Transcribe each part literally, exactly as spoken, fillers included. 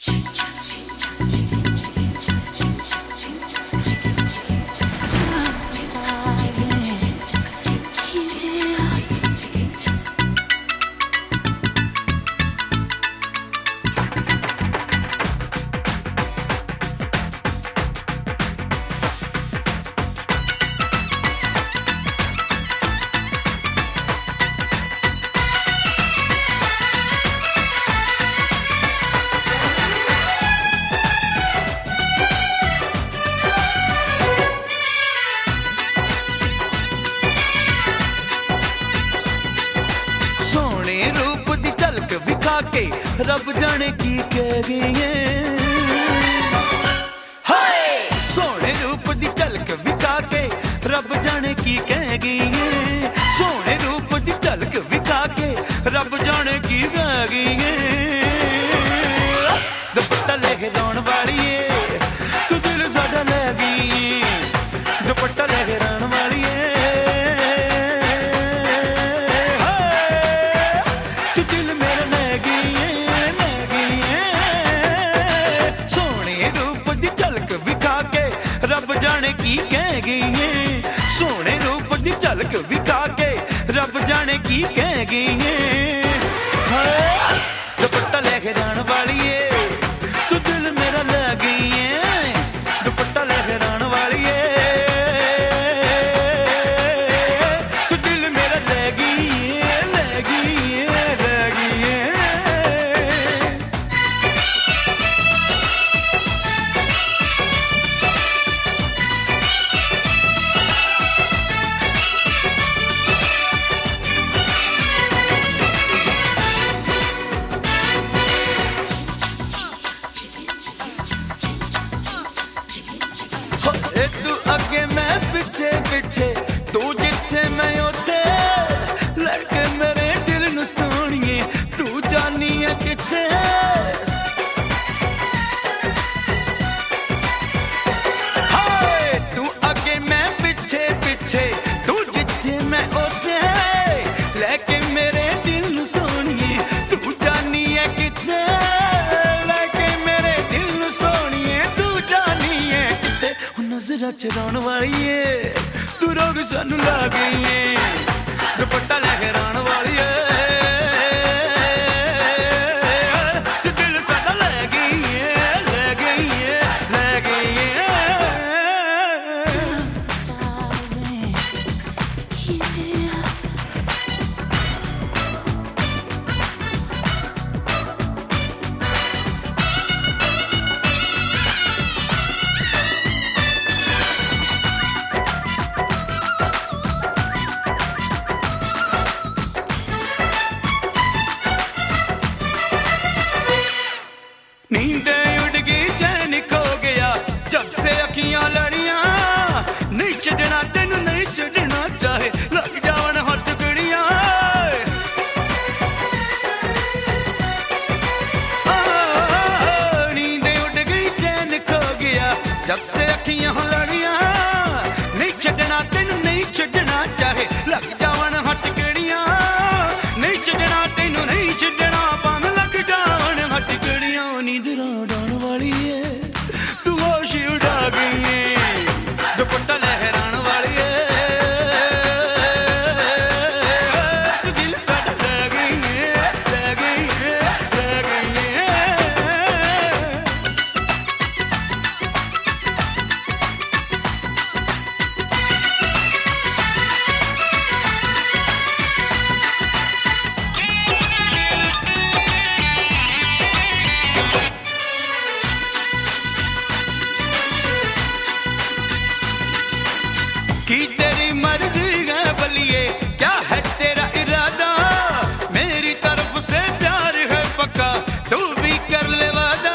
रब जाने की कह गई है, हाय सोने रूप दी झलक विखा के रब जाने की कह गई है, सोने रूप दी झलक विखा के रब जाने की कह गई है। दुपट्टा लेके रोन वाली है तू दिल साडा ले गई, दुपट्टा लेके रोन वाली है जाने की कह गई है, सोने रूप दी झलक विखा के रब जाने की कह गई है। दुपट्टा लेके जान वाली है तू दिल मेरा ले गई है, दुपट्टा लेके जान वाली है तू दिल मेरा ले गई है, ले गई है, ले गई है। तू अगे मैं पिछे पिछे तू जिथे मैं उथे लगे मेरे दिल नू सोनिए तू जानी है किथे। हाय तू अगे मैं पिछे पिछे तू जिथे मैं उथे लगे मेरे दिल नू सोनिए तू जानी है किथे, लगे मेरे दिल नू सोनिए तू जानी है किथे। नजरा चराउण वाली है तू रोग सानू ला गई है, दुपट्टा लेके राण वाली है तू दिल साडा ले गई है, ले गई है, ले गई है। नींदें उड़ गई चैन खो गया जब से अखियां लड़ियां, नहीं छड़ना तेनू नहीं छड़ना चाहे लग जावन हथ गड़ियां। नींदें उड़ गई चैन खो गया जब से अखियां लड़ियां, नहीं छड़ना तेनू नहीं छड़ना चाहे लग जावन हथ गड़ियां, नहीं छड़ना तेनू नहीं छड़ना भावें लग जावन हथ गड़ियां। नींद उड़ाउण वाली है तू होश उड़ा गई है, दुपट्टा लहराउण वाली है तू दिल साडा ले गई है, ले गई है, ले गई है। की तेरी मर्जी है बलिए क्या है तेरा इरादा, मेरी तरफ से प्यार है पक्का तू भी कर ले वादा।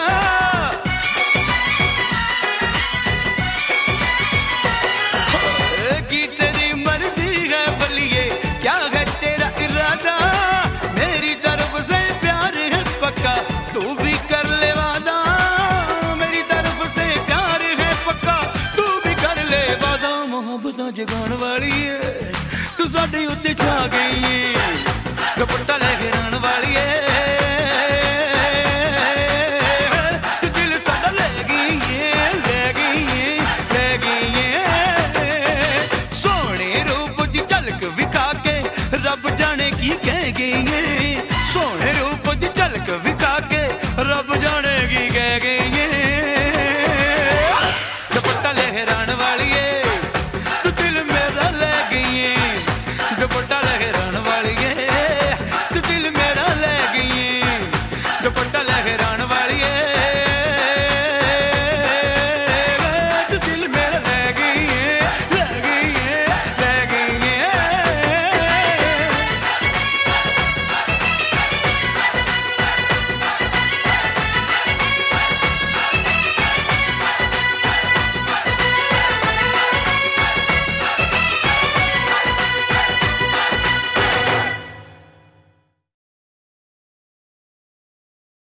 की तेरी मर्जी है बलिए क्या है तेरा इरादा, मेरी तरफ से प्यार है पक्का तू भी कर ले वादा, मेरी तरफ से प्यार है पक्का तू भी कर ले वादा। मोहब्बत जगाउण वाली है तू साडे उत्ते छा गई है, दुपट्टा लेके राण वाली है लहरा